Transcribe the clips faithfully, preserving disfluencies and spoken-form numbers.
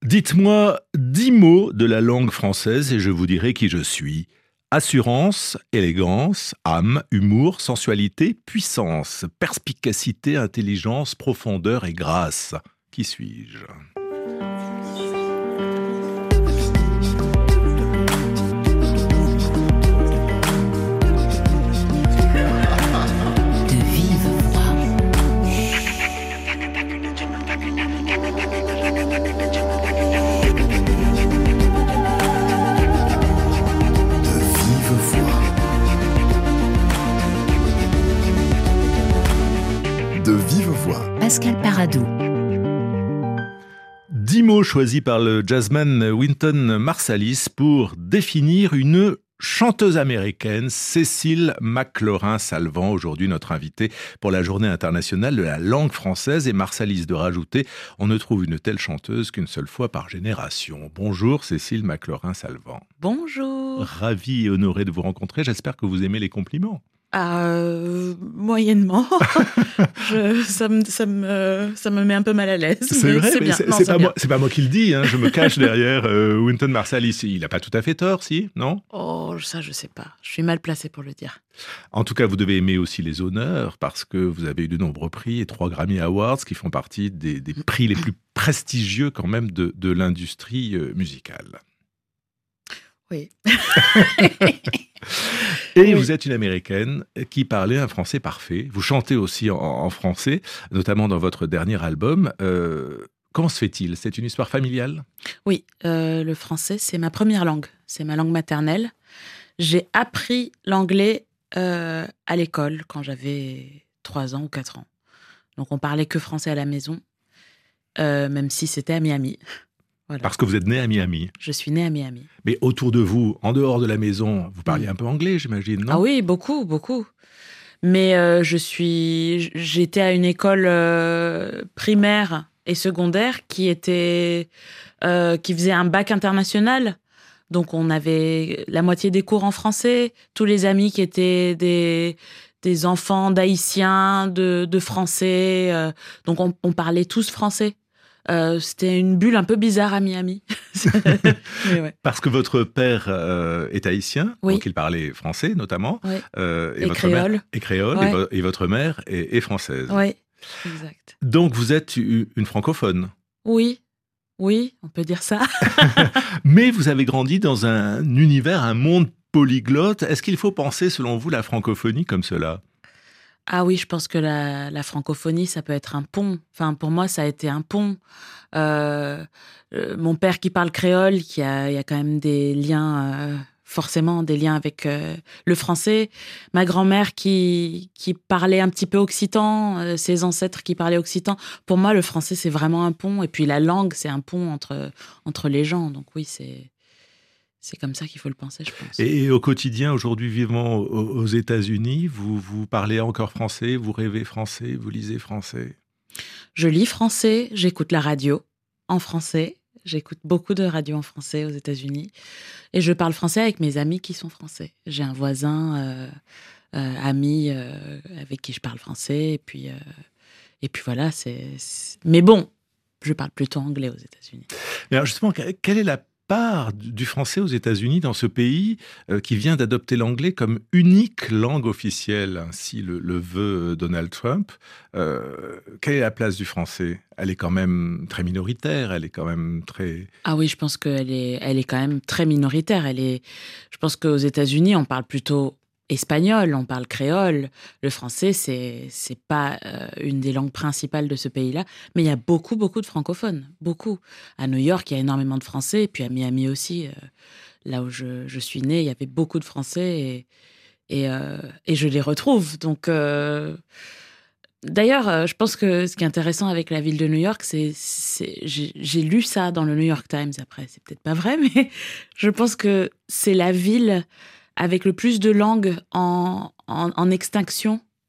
Dites-moi dix mots de la langue française et je vous dirai qui je suis. Assurance, élégance, âme, humour, sensualité, puissance, perspicacité, intelligence, profondeur et grâce. Qui suis-je ? De vive voix. Pascal Paradou. Dix mots choisis par le jazzman Wynton Marsalis pour définir une chanteuse américaine, Cécile McLorin-Salvant, aujourd'hui notre invitée pour la Journée internationale de la langue française. Et Marsalis de rajouter, on ne trouve une telle chanteuse qu'une seule fois par génération. Bonjour Cécile McLorin-Salvant. Bonjour. Ravi et honoré de vous rencontrer. J'espère que vous aimez les compliments. Euh, moyennement. je, ça, me, ça, me, ça me met un peu mal à l'aise. C'est vrai, c'est mais bien. c'est, Non, c'est, c'est pas bien. moi, c'est pas moi qui le dis, hein. Je me cache derrière euh, Wynton Marsalis. Il n'a pas tout à fait tort, si, non ? Oh, ça, je sais pas. Je suis mal placée pour le dire. En tout cas, vous devez aimer aussi les honneurs parce que vous avez eu de nombreux prix et trois Grammy Awards qui font partie des, des prix les plus prestigieux quand même de, de l'industrie euh, musicale. Oui. Et oui. Vous êtes une Américaine qui parlait un français parfait. Vous chantez aussi en, en français, notamment dans votre dernier album. Euh, comment se fait-il ? C'est une histoire familiale ? Oui, euh, le français, c'est ma première langue. C'est ma langue maternelle. J'ai appris l'anglais euh, à l'école quand j'avais trois ans ou quatre ans. Donc, on parlait que français à la maison, euh, même si c'était à Miami. Voilà. Parce que vous êtes née à Miami. Je suis née à Miami. Mais autour de vous, en dehors de la maison, vous parliez mmh. un peu anglais, j'imagine, non ? Ah oui, beaucoup, beaucoup. Mais euh, je suis, j'étais à une école euh, primaire et secondaire qui était, euh, qui faisait un bac international. Donc on avait la moitié des cours en français. Tous les amis qui étaient des des enfants d'Haïtiens, de, de Français. Euh, donc on, on parlait tous français. Euh, c'était une bulle un peu bizarre à Miami. Mais ouais. Parce que votre père euh, est haïtien, Oui. donc il parlait français notamment, Oui. euh, et, Et votre créole. mère est créole, Ouais. et, vo- et votre mère est, est française. Oui, exact. Donc vous êtes u- une francophone, Oui, oui, on peut dire ça. mais vous avez grandi dans un univers, un monde polyglotte. Est-ce qu'il faut penser, selon vous, la francophonie comme cela ? Ah oui, je pense que la, la francophonie, ça peut être un pont. Enfin, pour moi, ça a été un pont. Euh, euh, mon père qui parle créole, qui a, il y a quand même des liens, euh, forcément des liens avec euh, le français. Ma grand-mère qui, qui parlait un petit peu occitan, euh, ses ancêtres qui parlaient occitan. Pour moi, le français, c'est vraiment un pont. Et puis la langue, c'est un pont entre, entre les gens. Donc oui, c'est... C'est comme ça qu'il faut le penser, je pense. Et, et au quotidien, aujourd'hui, vivant aux, aux États-Unis, vous, vous parlez encore français, vous rêvez français, vous lisez français ? Je lis français, j'écoute la radio en français. J'écoute beaucoup de radio en français aux États-Unis. Et je parle français avec mes amis qui sont français. J'ai un voisin, euh, euh, ami, euh, avec qui je parle français. Et puis, euh, et puis voilà, c'est, c'est... Mais bon, je parle plutôt anglais aux États-Unis. Mais alors justement, quelle est la part du français aux États-Unis, dans ce pays euh, qui vient d'adopter l'anglais comme unique langue officielle, ainsi le, le veut Donald Trump. Euh, quelle est la place du français ? Elle est quand même très minoritaire, elle est quand même très... Ah oui, je pense qu'elle est, elle est quand même très minoritaire. Elle est, je pense qu'aux États-Unis, on parle plutôt espagnol, on parle créole. Le français, c'est c'est pas euh, une des langues principales de ce pays-là, mais il y a beaucoup, beaucoup de francophones, beaucoup. À New York, il y a énormément de Français, et puis à Miami aussi, euh, là où je, je suis née, il y avait beaucoup de Français, et, et, euh, et je les retrouve. Donc, euh... d'ailleurs, euh, je pense que ce qui est intéressant avec la ville de New York, c'est, c'est j'ai, j'ai lu ça dans le New York Times, après, c'est peut-être pas vrai, mais je pense que c'est la ville avec le plus de langues en, en, en extinction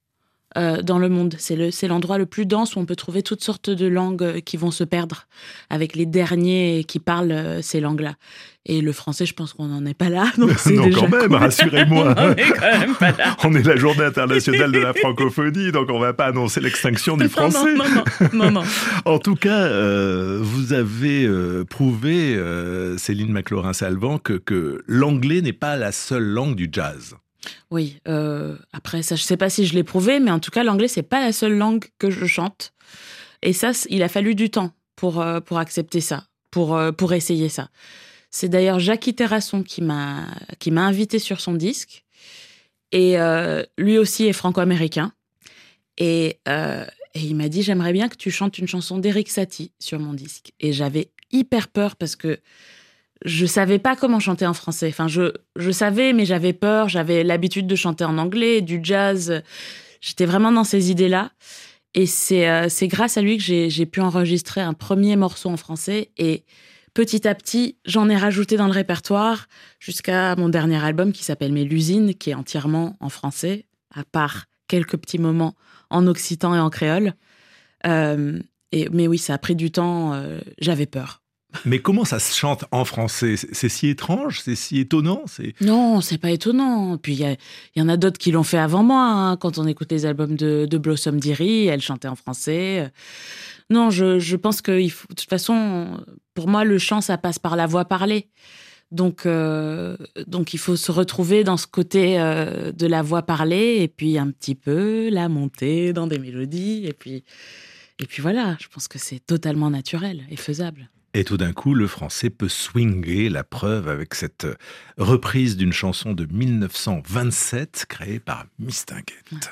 euh, dans le monde. C'est, le, c'est l'endroit le plus dense où on peut trouver toutes sortes de langues qui vont se perdre, avec les derniers qui parlent euh, ces langues-là. Et le français, je pense qu'on n'en est pas là. Donc c'est non, déjà quand même, cool. rassurez-moi. On est quand même pas là. On est la journée internationale de la francophonie, donc on ne va pas annoncer l'extinction du français. Non, non, non, non, non. En tout cas, euh, vous avez euh, prouvé, euh, Céline McLaurin-Salvant, que, que l'anglais n'est pas la seule langue du jazz. Oui, euh, après, ça, je ne sais pas si je l'ai prouvé, mais en tout cas, l'anglais, ce n'est pas la seule langue que je chante. Et ça, il a fallu du temps pour, euh, pour accepter ça, pour, euh, pour essayer ça. C'est d'ailleurs Jackie Terrasson qui m'a, qui m'a invité sur son disque. Et euh, lui aussi est franco-américain. Et, euh, et il m'a dit, j'aimerais bien que tu chantes une chanson d'Eric Satie sur mon disque. Et j'avais hyper peur parce que je savais pas comment chanter en français. Enfin, je, je savais, mais j'avais peur. J'avais l'habitude de chanter en anglais, du jazz. J'étais vraiment dans ces idées-là. Et c'est, euh, c'est grâce à lui que j'ai, j'ai pu enregistrer un premier morceau en français. Et petit à petit, j'en ai rajouté dans le répertoire jusqu'à mon dernier album qui s'appelle Mélusine, qui est entièrement en français, à part quelques petits moments en occitan et en créole. Euh, et, mais oui, ça a pris du temps. Euh, j'avais peur. Mais comment ça se chante en français ? C'est, c'est si étrange, c'est si étonnant c'est... Non, c'est pas étonnant. Puis il y, y en a d'autres qui l'ont fait avant moi. Hein. Quand on écoute les albums de, de Blossom Dearie, elle chantait en français. Non, je, je pense que il faut, de toute façon, pour moi, le chant, ça passe par la voix parlée. Donc, euh, donc il faut se retrouver dans ce côté euh, de la voix parlée et puis un petit peu la monter dans des mélodies. Et puis, et puis voilà, je pense que c'est totalement naturel et faisable. Et tout d'un coup, le français peut swinger, la preuve avec cette reprise d'une chanson de dix-neuf cent vingt-sept créée par Mistinguett.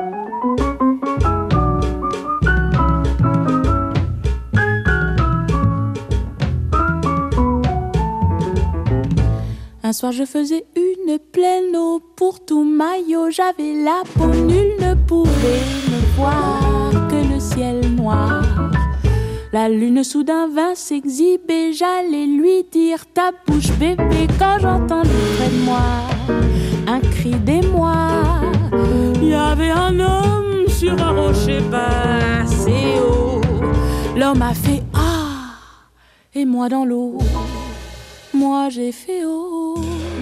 Un soir je faisais une pleine eau pour tout maillot, j'avais la peau, nul ne pouvait me voir que le ciel noir. La lune soudain vint s'exhiber, j'allais lui dire ta bouche bébé quand j'entendis près de moi un cri d'émoi. Il y avait un homme sur un rocher passé haut. L'homme a fait ah et moi dans l'eau, moi j'ai fait oh.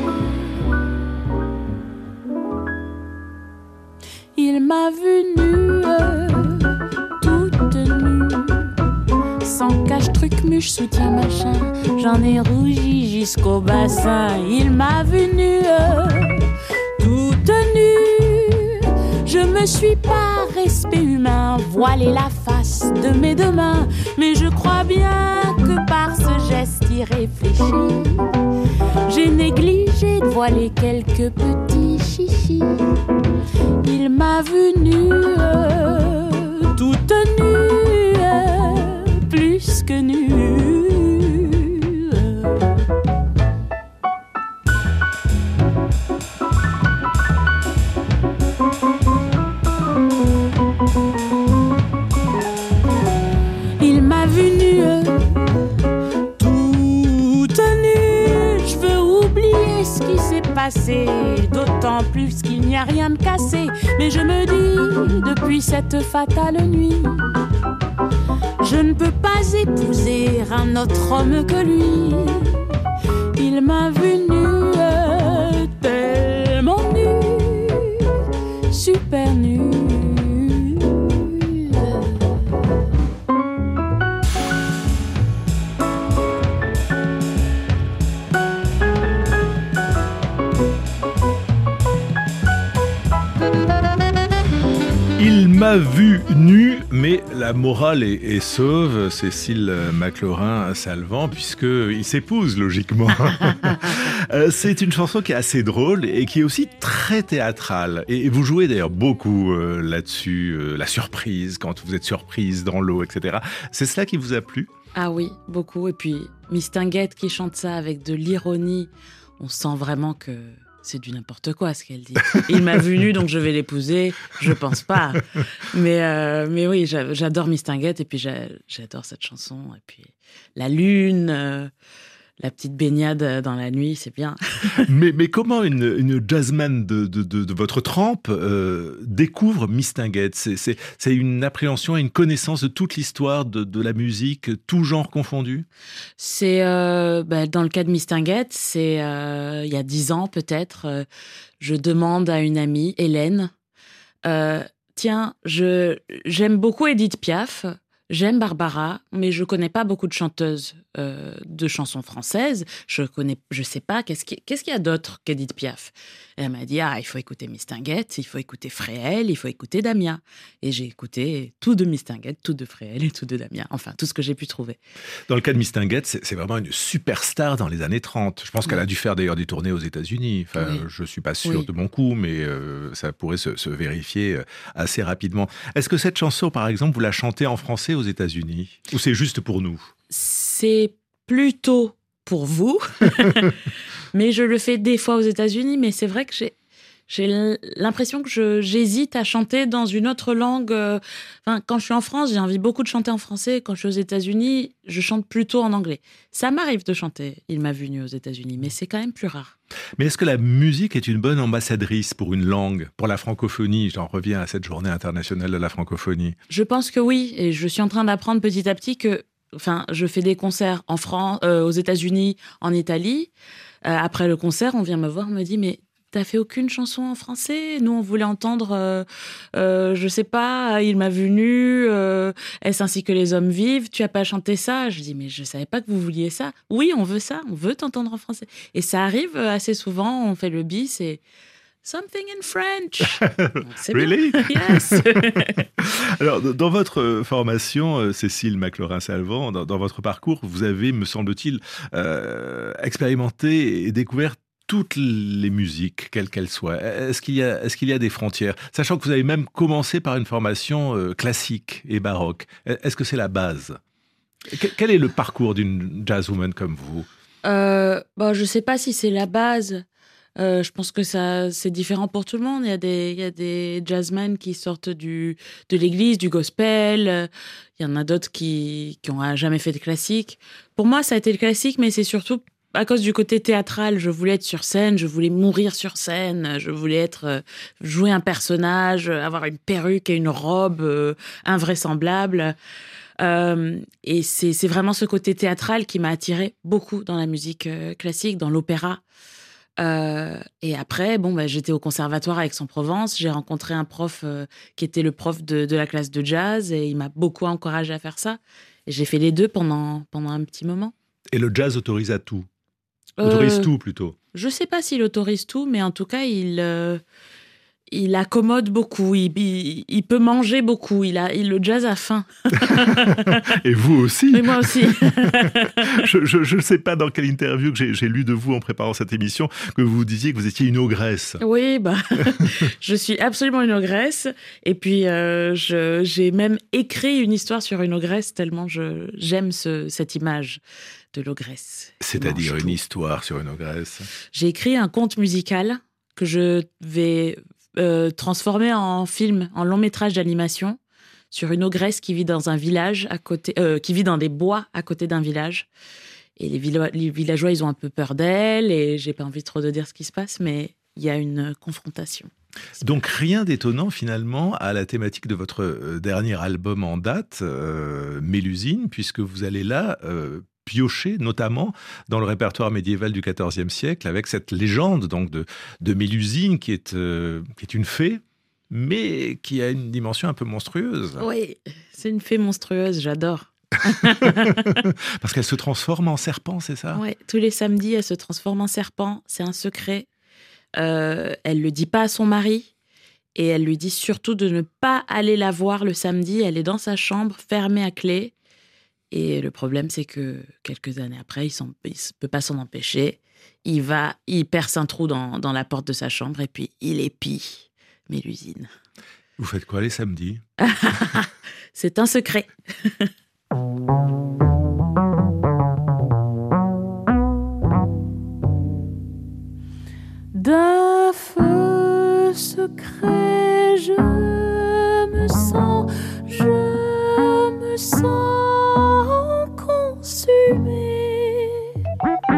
Il m'a vu nue, toute nue, sans cache-truc, muche, soutien, machin. J'en ai rougi jusqu'au bassin. Il m'a vu nue, toute nue. Je me suis par respect humain voilé la face de mes deux mains. Mais je crois bien que par ce geste irréfléchi, j'ai négligé de voiler quelques petits chichis. Il m'a vu nue, toute nue, plus que nue. Il m'a vu nue, toute nue. Je veux oublier ce qui s'est passé, d'autant plus qu'il n'y a rien de cassé. Mais je me dis, depuis cette fatale nuit, je ne peux pas épouser un autre homme que lui. Il m'a vu nue, tellement nue, super nue. Il m'a vu nu, mais la morale est, est sauve, Cécile McLaurin-Salvant, puisqu'ils s'épousent logiquement. C'est une chanson qui est assez drôle et qui est aussi très théâtrale. Et vous jouez d'ailleurs beaucoup euh, là-dessus, euh, la surprise, quand vous êtes surprise dans l'eau, et cetera. C'est cela qui vous a plu ? Ah oui, beaucoup. Et puis Mistinguett qui chante ça avec de l'ironie, on sent vraiment que c'est du n'importe quoi ce qu'elle dit. Il m'a vu nu, donc je vais l'épouser. Je pense pas. Mais, euh, mais oui, j'adore Mistinguett et puis j'adore cette chanson. Et puis la lune, euh, la petite baignade dans la nuit, c'est bien. mais, mais comment une, une jazzman de, de, de, de votre trempe euh, découvre Mistinguett? c'est, c'est, c'est une appréhension et une connaissance de toute l'histoire de, de la musique, tout genre confondu? C'est, euh, bah, dans le cas de Mistinguett, c'est euh, il y a dix ans peut-être, euh, je demande à une amie, Hélène, euh, tiens, je, j'aime beaucoup Édith Piaf, j'aime Barbara, mais je connais pas beaucoup de chanteuses euh, de chansons françaises. Je connais, je sais pas, qu'est-ce qu'il qu'est-ce qu'il y a d'autre qu'Édith Piaf? Et elle m'a dit, ah, il faut écouter Mistinguett, il faut écouter Fréhel, il faut écouter Damien. Et j'ai écouté tout de Mistinguett, tout de Fréhel et tout de Damien. Enfin, tout ce que j'ai pu trouver. Dans le cas de Mistinguett, c'est, c'est vraiment une superstar dans les années trente. Je pense oui. qu'elle a dû faire d'ailleurs des tournées aux États-Unis. Enfin, oui. je suis pas sûr oui. de mon coup, mais euh, ça pourrait se, se vérifier assez rapidement. Est-ce que cette chanson, par exemple, vous la chantez en français aux États-Unis? Ou c'est juste pour nous? C'est plutôt pour vous, mais je le fais des fois aux États-Unis. Mais c'est vrai que j'ai, j'ai l'impression que je, j'hésite à chanter dans une autre langue. Enfin, quand je suis en France, j'ai envie beaucoup de chanter en français. Quand je suis aux États-Unis, je chante plutôt en anglais. Ça m'arrive de chanter Il m'a vu nu aux États-Unis, mais c'est quand même plus rare. Mais est-ce que la musique est une bonne ambassadrice pour une langue, pour la francophonie? J'en reviens à cette journée internationale de la francophonie. Je pense que oui, et je suis en train d'apprendre petit à petit que, enfin, je fais des concerts en France, euh, aux États-Unis, en Italie. Euh, après le concert, on vient me voir, on me dit, mais t'as fait aucune chanson en français? Nous, on voulait entendre, euh, euh, je sais pas, Il m'a vu nu, euh, Est-ce ainsi que les hommes vivent? Tu as pas chanté ça? Je dis, mais je savais pas que vous vouliez ça. Oui, on veut ça, on veut t'entendre en français. Et ça arrive assez souvent, on fait le bis et Something in French. C'est really? Yes. Alors, dans votre formation, Cécile Maclaurin-Salvant, dans, dans votre parcours, vous avez, me semble-t-il, euh, expérimenté et découvert toutes les musiques, quelles qu'elles soient. Est-ce qu'il y a, est-ce qu'il y a des frontières? Sachant que vous avez même commencé par une formation euh, classique et baroque. Est-ce que c'est la base? Quel est le parcours d'une jazzwoman comme vous? euh, bon, Je ne sais pas si c'est la base. Euh, je pense que ça, c'est différent pour tout le monde. Il y a des, il y a des jazzmen qui sortent du, de l'église, du gospel. Il y en a d'autres qui, qui n'ont jamais fait de classique. Pour moi, ça a été le classique, mais c'est surtout à cause du côté théâtral. Je voulais être sur scène, je voulais mourir sur scène, je voulais être, euh, jouer un personnage, avoir une perruque et une robe euh, invraisemblable. Euh, et c'est, c'est vraiment ce côté théâtral qui m'a attirée beaucoup dans la musique euh, classique, dans l'opéra. Euh, et après, bon, bah, j'étais au conservatoire à Aix-en-Provence. J'ai rencontré un prof euh, qui était le prof de, de la classe de jazz et il m'a beaucoup encouragée à faire ça. Et j'ai fait les deux pendant, pendant un petit moment. Et le jazz autorise à tout? Autorise euh, tout, plutôt? Je ne sais pas s'il autorise tout, mais en tout cas, il, euh, il accommode beaucoup. Il, il, il peut manger beaucoup. Il a, il, le jazz a faim. Et vous aussi? Et moi aussi. Je ne sais pas dans quelle interview que j'ai, j'ai lu de vous en préparant cette émission que vous disiez que vous étiez une ogresse. Oui, bah, je suis absolument une ogresse. Et puis, euh, je, j'ai même écrit une histoire sur une ogresse tellement je, j'aime ce, cette image de l'ogresse. C'est-à-dire une histoire sur une ogresse? J'ai écrit un conte musical que je vais euh, transformer en film, en long métrage d'animation, sur une ogresse qui vit dans un village à côté, euh, qui vit dans des bois à côté d'un village. Et les, villo- les villageois, ils ont un peu peur d'elle, et j'ai pas envie trop de dire ce qui se passe, mais il y a une confrontation. Donc rien d'étonnant finalement à la thématique de votre dernier album en date, euh, Mélusine, puisque vous allez là euh, piocher notamment dans le répertoire médiéval du quatorzième siècle avec cette légende donc de, de Mélusine qui est, euh, qui est une fée, mais qui a une dimension un peu monstrueuse. Oui, c'est une fée monstrueuse, j'adore. Parce qu'elle se transforme en serpent, c'est ça? Oui, tous les samedis, elle se transforme en serpent, c'est un secret. Euh, elle ne le dit pas à son mari et elle lui dit surtout de ne pas aller la voir le samedi. Elle est dans sa chambre, fermée à clé. Et le problème, c'est que quelques années après, il ne peut pas s'en empêcher. Il va, il perce un trou dans, dans la porte de sa chambre et puis il épie Mélusine. Vous faites quoi les samedis? C'est un secret. D'un feu secret, je me sens, je me sens consumée.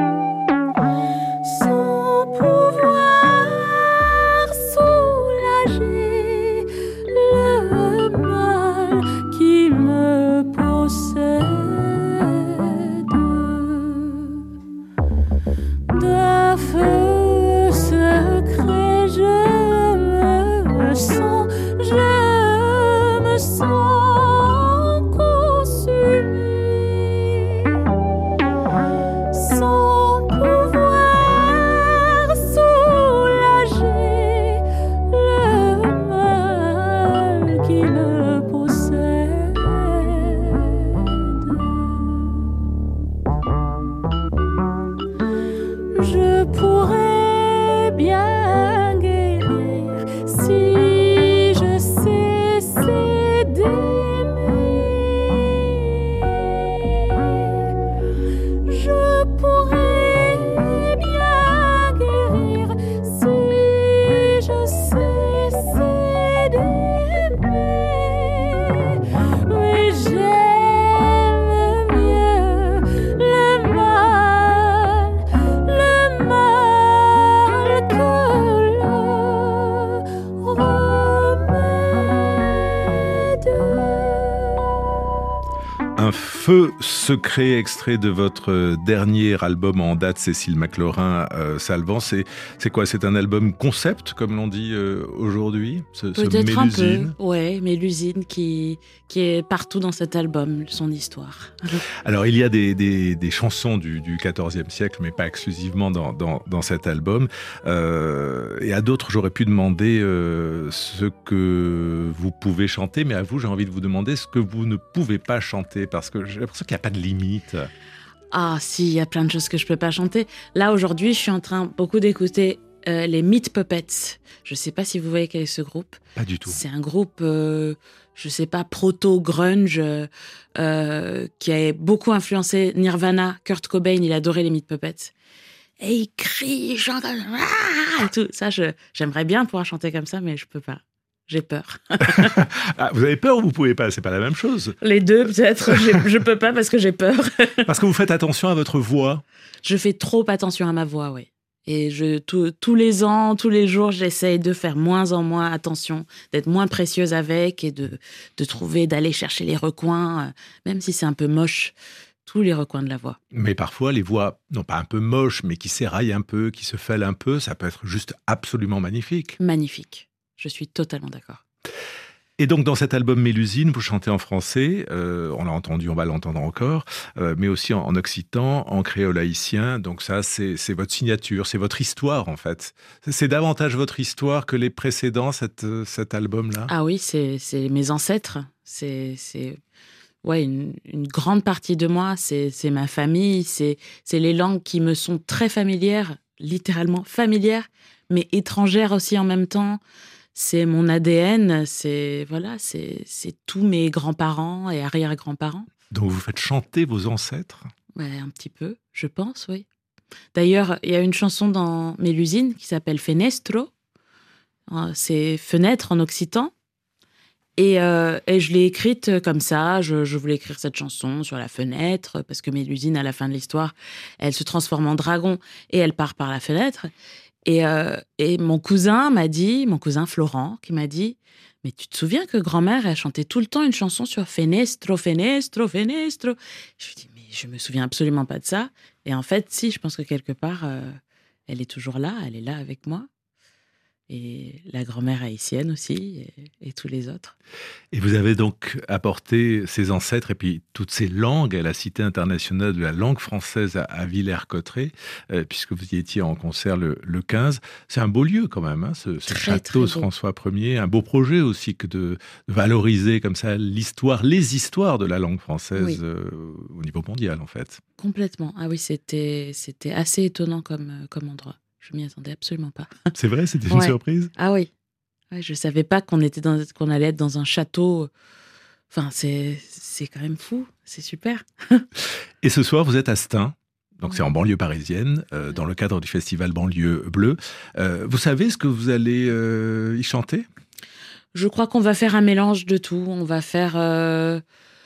Feu secret, extrait de votre dernier album en date, Cécile McLorin euh, Salvant. C'est, c'est quoi? C'est un album concept, comme l'on dit euh, aujourd'hui, ce, Peut-être ce un Mélusine. peu, ouais, Mélusine qui, qui est partout dans cet album, son histoire. Alors, il y a des, des, des chansons du, du quatorzième siècle, mais pas exclusivement dans, dans, dans cet album. Euh, et à d'autres, j'aurais pu demander euh, ce que vous pouvez chanter, mais à vous, j'ai envie de vous demander ce que vous ne pouvez pas chanter, parce que j'ai l'impression qu'il n'y a pas de limite. Ah si, il y a plein de choses que je peux pas chanter. Là, aujourd'hui, je suis en train beaucoup d'écouter euh, les Meat Puppets. Je sais pas si vous voyez quel est ce groupe. Pas du tout. C'est un groupe, euh, je sais pas, proto-grunge, euh, qui a beaucoup influencé Nirvana. Kurt Cobain, il adorait les Meat Puppets. Et il crie, il chante, ah, et tout. Ça, je, j'aimerais bien pouvoir chanter comme ça, mais je peux pas. J'ai peur. Ah, vous avez peur ou vous pouvez pas? C'est pas la même chose. Les deux, peut-être. J'ai- je peux pas parce que j'ai peur. Parce que vous faites attention à votre voix. Je fais trop attention à ma voix, oui. Et je, tout- tous les ans, tous les jours, j'essaye de faire moins en moins attention, d'être moins précieuse avec et de, de trouver, d'aller chercher les recoins, euh, même si c'est un peu moche, tous les recoins de la voix. Mais parfois, les voix, non pas un peu moches, mais qui s'éraillent un peu, qui se fêlent un peu, ça peut être juste absolument magnifique. Magnifique. Je suis totalement d'accord. Et donc, dans cet album Mélusine, vous chantez en français, euh, on l'a entendu, on va l'entendre encore, euh, mais aussi en, en occitan, en créole haïtien. Donc ça, c'est, c'est votre signature, c'est votre histoire, en fait. C'est, c'est davantage votre histoire que les précédents, cette, euh, cet album-là. Ah oui, c'est, c'est mes ancêtres. C'est, c'est ouais, une, une grande partie de moi. C'est, c'est ma famille. C'est, c'est les langues qui me sont très familières, littéralement familières, mais étrangères aussi en même temps. C'est mon A D N. C'est, voilà, c'est, c'est tous mes grands-parents et arrière-grands-parents. Donc, vous faites chanter vos ancêtres. Ouais, un petit peu, je pense, oui. D'ailleurs, il y a une chanson dans Mélusine qui s'appelle Fenestro. Euh, C'est fenêtre en occitan. Et, euh, et je l'ai écrite comme ça. Je, je voulais écrire cette chanson sur la fenêtre parce que Mélusine, à la fin de l'histoire, elle se transforme en dragon et elle part par la fenêtre. Et, euh, et mon cousin m'a dit, mon cousin Florent, qui m'a dit, mais tu te souviens que grand-mère, elle chantait tout le temps une chanson sur Fenestro, Fenestro, Fenestro. Je lui dis, mais je me souviens absolument pas de ça. Et en fait, si, je pense que quelque part, euh, elle est toujours là, elle est là avec moi. Et la grand-mère haïtienne aussi, et, et tous les autres. Et vous avez donc apporté ces ancêtres et puis toutes ces langues à la Cité internationale de la langue française à, à Villers-Cotterêts, euh, puisque vous y étiez en concert le, le quinze. C'est un beau lieu quand même, hein, ce, ce Très, château très beau. François Ier. Un beau projet aussi que de, de valoriser comme ça l'histoire, les histoires de la langue française Oui. euh, au niveau mondial en fait. Complètement. Ah oui, c'était, c'était assez étonnant comme, euh, comme endroit. Je m'y attendais absolument pas. C'est vrai, c'était une Ouais. surprise. Ah oui. Ouais, je savais pas qu'on était dans, qu'on allait être dans un château. Enfin, c'est, c'est quand même fou. C'est super. Et ce soir, vous êtes à Stein. Donc c'est en banlieue parisienne, euh, dans le cadre du festival Banlieue Bleue. Euh, vous savez ce que vous allez euh, y chanter? Je crois qu'on va faire un mélange de tout. On va faire. euh,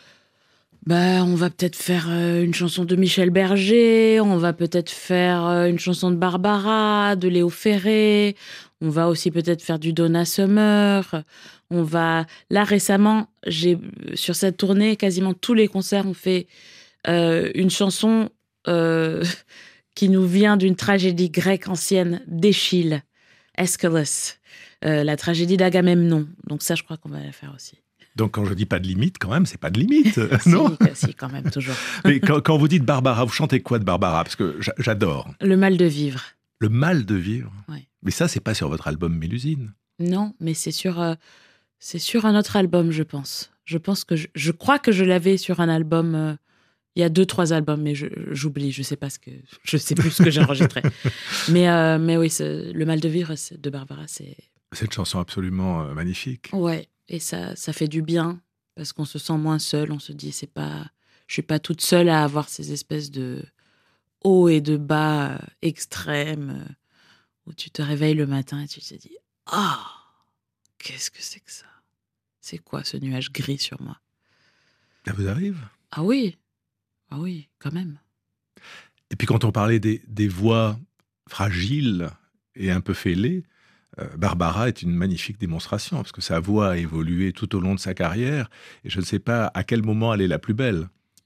Bah, on va peut-être faire euh, une chanson de Michel Berger. On va peut-être faire euh, une chanson de Barbara, de Léo Ferré. On va aussi peut-être faire du Donna Summer. On va. Là, récemment, j'ai sur cette tournée, quasiment tous les concerts ont fait euh, une chanson euh, qui nous vient d'une tragédie grecque ancienne, d'Échille, Aeschylus, euh, la tragédie d'Agamemnon. Donc ça, je crois qu'on va la faire aussi. Donc quand je dis pas de limite, quand même, c'est pas de limite, Si, non? si, quand même, toujours. Mais quand, quand vous dites Barbara, vous chantez quoi de Barbara? Parce que j'a- j'adore. Le mal de vivre. Le mal de vivre. Ouais. Mais ça, c'est pas sur votre album Mélusine. Non, mais c'est sur, euh, c'est sur un autre album, je pense. Je pense que je, je crois que je l'avais sur un album. euh, il y a deux, trois albums, mais je- j'oublie. Je sais pas ce que, je sais plus ce que j'ai enregistré. mais, euh, mais oui, c'est- le mal de vivre c'est- de Barbara, c'est C'est une chanson absolument euh, magnifique. ouais. Et ça, ça fait du bien parce qu'on se sent moins seul. On se dit, c'est pas, je suis pas toute seule à avoir ces espèces de hauts et de bas euh, extrêmes euh, où tu te réveilles le matin et tu te dis, ah, qu'est-ce que c'est que ça? C'est quoi ce nuage gris sur moi? Ça vous arrive? Ah oui, ah oui, quand même. Et puis quand on parlait des, des voix fragiles et un peu fêlées, euh, Barbara est une magnifique démonstration, parce que sa voix a évolué tout au long de sa carrière, et je ne sais pas à quel moment elle est la plus belle.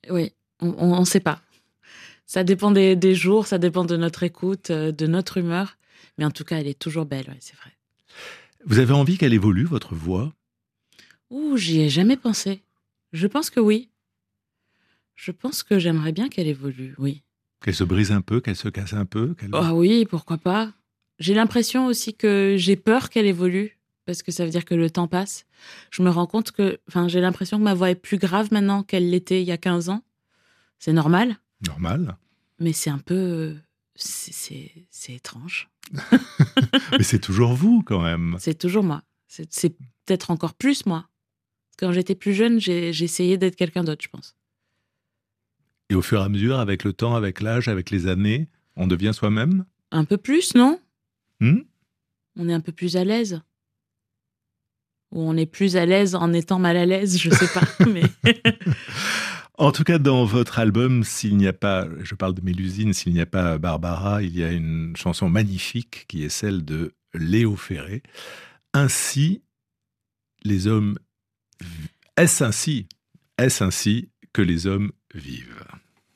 Oui, on ne sait pas. Ça dépend des, des jours, ça dépend de notre écoute, de notre humeur. Mais en tout cas, elle est toujours belle, ouais, c'est vrai. Vous avez envie qu'elle évolue, votre voix ? Ouh, j'y ai jamais pensé. Je pense que oui. Je pense que j'aimerais bien qu'elle évolue, oui. Qu'elle se brise un peu, qu'elle se casse un peu qu'elle... Ah oui, pourquoi pas. J'ai l'impression aussi que j'ai peur qu'elle évolue, parce que ça veut dire que le temps passe. Je me rends compte que... Enfin, j'ai l'impression que ma voix est plus grave maintenant qu'elle l'était il y a quinze ans. C'est normal. Normal. Mais c'est un peu... C'est, c'est, c'est étrange. Mais c'est toujours vous, quand même. C'est toujours moi. C'est, c'est peut-être encore plus moi. Quand j'étais plus jeune, j'ai, j'ai essayé d'être quelqu'un d'autre, je pense. Et au fur et à mesure, avec le temps, avec l'âge, avec les années, on devient soi-même ? Un peu plus, non ? hmm On est un peu plus à l'aise. Ou on est plus à l'aise en étant mal à l'aise, je sais pas. mais... En tout cas, dans votre album, s'il n'y a pas, je parle de Mélusine, s'il n'y a pas Barbara, il y a une chanson magnifique qui est celle de Léo Ferré. Ainsi, les hommes, est-ce ainsi, est-ce ainsi que les hommes vivent ?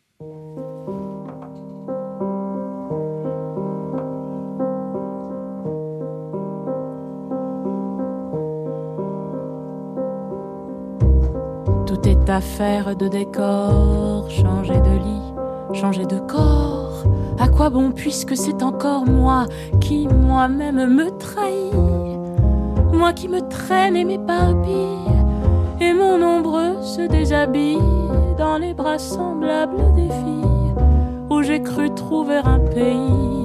Tout est affaire de décor, changer de lit, changer de corps. À quoi bon puisque c'est encore moi qui moi-même me trahis, moi qui me traîne et m'éparpille, et mon ombre se déshabille dans les bras semblables des filles où j'ai cru trouver un pays.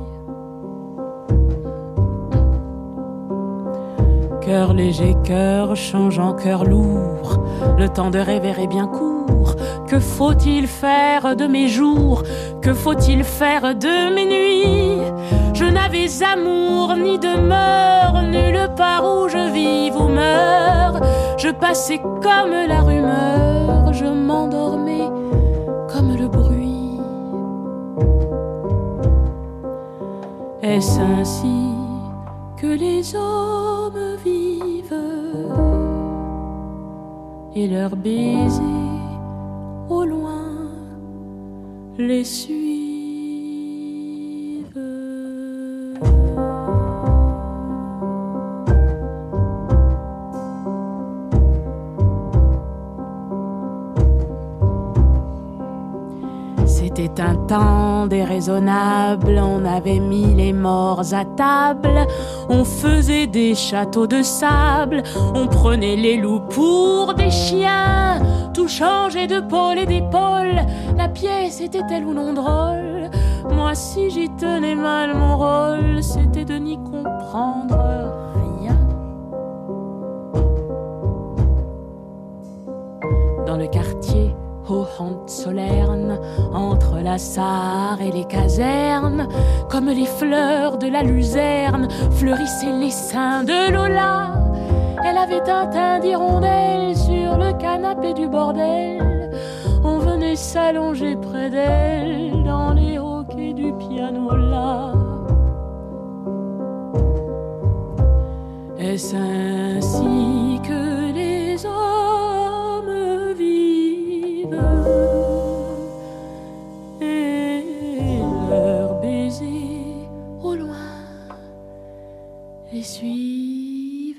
Cœur léger, cœur changeant, cœur lourd, le temps de rêver est bien court. Que faut-il faire de mes jours? Que faut-il faire de mes nuits? Je n'avais amour ni demeure, nulle part où je vive ou meure. Je passais comme la rumeur, je m'endormais comme le bruit. Est-ce ainsi que les hommes vivent et leurs baisers au loin les suivent? C'était un temps déraisonnable, on avait mis les morts à table, on faisait des châteaux de sable, on prenait les loups pour des chiens, tout changeait de pôle et d'épaule, la pièce était-elle ou non drôle? Moi si j'y tenais mal mon rôle, c'était de n'y comprendre rien. Dans le quartier Hohenzollern, entre la Sarre et les casernes, comme les fleurs de la luzerne, fleurissaient les seins de Lola. Elle avait un teint d'hirondelle sur le canapé du bordel. On venait s'allonger près d'elle dans les hoquets du piano là. Est-ce ainsi que les hommes vivent et leurs baisers au loin les suivent?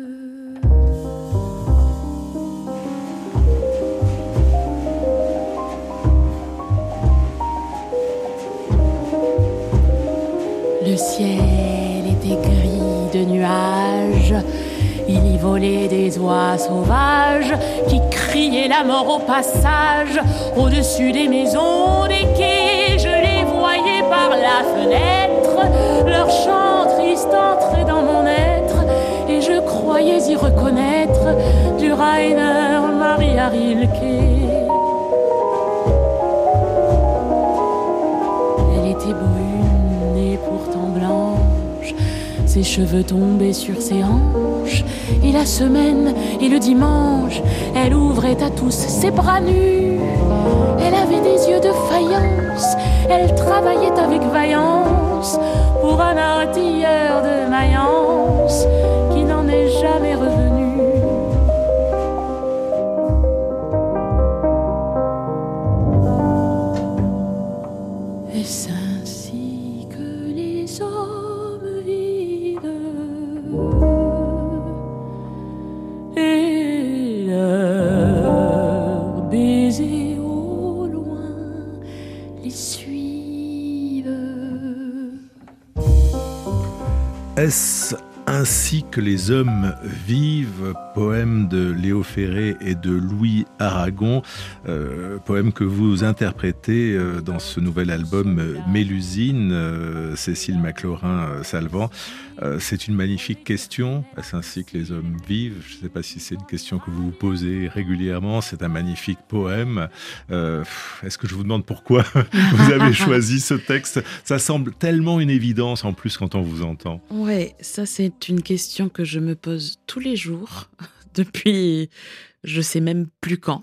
Le ciel était gris de nuages, il y volait des oies sauvages qui criaient la mort au passage. Au-dessus des maisons, des quais, je les voyais par la fenêtre. Leur chant triste entrait dans mon être et je croyais y reconnaître du Rainer Maria Rilke. Elle était brune et pourtant blanche, ses cheveux tombaient sur ses hanches, et la semaine et le dimanche, elle ouvrait à tous ses bras nus. Elle avait des yeux de faïence, elle travaillait avec vaillance pour un artilleur de Mayence qui n'en est jamais revenu. Est-ce ainsi que les hommes vivent et leurs baisers au loin les suivent? Est-ce ainsi que les hommes vivent, poème de Léo Ferré et de Louis Aragon, euh, poème que vous interprétez euh, dans ce nouvel album euh, Mélusine, euh, Cécile Maclaurin-Salvant. Euh, c'est une magnifique question. Est-ce ainsi que les hommes vivent? Je ne sais pas si c'est une question que vous vous posez régulièrement. C'est un magnifique poème. Euh, est-ce que je vous demande pourquoi vous avez choisi ce texte? Ça semble tellement une évidence en plus quand on vous entend. Ouais, ça c'est une question que je me pose tous les jours depuis je sais même plus quand.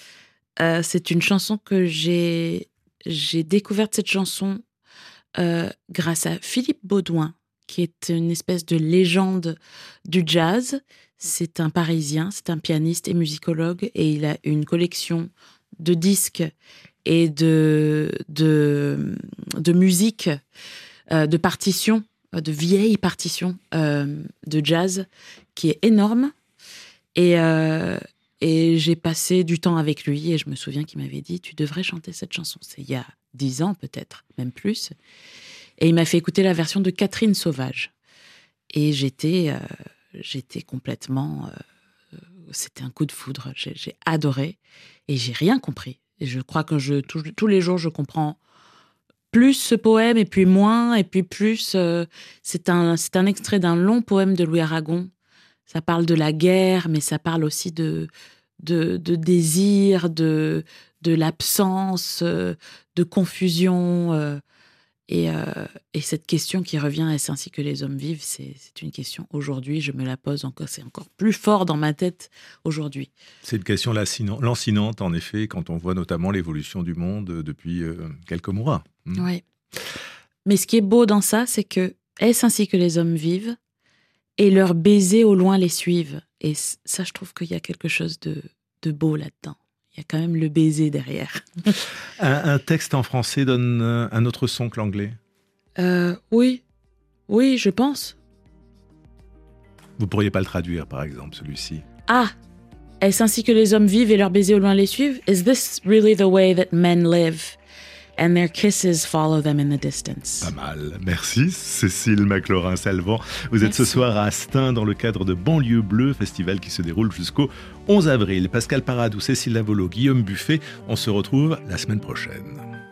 Euh, c'est une chanson que j'ai j'ai découverte cette chanson euh, grâce à Philippe Baudouin, qui est une espèce de légende du jazz. C'est un Parisien, c'est un pianiste et musicologue, et il a une collection de disques et de de de musique, euh, de partitions, de vieilles partitions euh, de jazz qui est énorme. Et, euh, et j'ai passé du temps avec lui et je me souviens qu'il m'avait dit « Tu devrais chanter cette chanson ». C'est il y a dix ans peut-être, même plus. Et il m'a fait écouter la version de Catherine Sauvage. Et j'étais, euh, j'étais complètement... Euh, c'était un coup de foudre. J'ai, j'ai adoré et j'ai rien compris. Et je crois que je, tous, tous les jours, je comprends plus ce poème, et puis moins, et puis plus. Euh, c'est un, c'est un extrait d'un long poème de Louis Aragon. Ça parle de la guerre, mais ça parle aussi de, de, de désir, de, de l'absence, euh, de confusion. Euh, et, euh, et cette question qui revient, est-ce ainsi que les hommes vivent, c'est, c'est une question aujourd'hui, je me la pose encore, c'est encore plus fort dans ma tête aujourd'hui. C'est une question lancinante, en effet, quand on voit notamment l'évolution du monde depuis euh, quelques mois. Mmh. Oui. Mais ce qui est beau dans ça, c'est que est-ce ainsi que les hommes vivent et leurs baisers au loin les suivent. Et ça, je trouve qu'il y a quelque chose de, de beau là-dedans. Il y a quand même le baiser derrière. un, un texte en français donne un autre son que l'anglais? euh, Oui, oui, je pense. Vous pourriez pas le traduire, par exemple, celui-ci? Ah, est-ce ainsi que les hommes vivent et leurs baisers au loin les suivent? Is this really the way that men live? And their kisses follow them in the distance. Pas mal. Merci, Cécile Maclaurin-Salvant. Vous Merci. êtes ce soir à Astin dans le cadre de Banlieue Bleue, festival qui se déroule jusqu'au onze avril. Pascal Paradou, Cécile Lavolo, Guillaume Buffet. On se retrouve la semaine prochaine.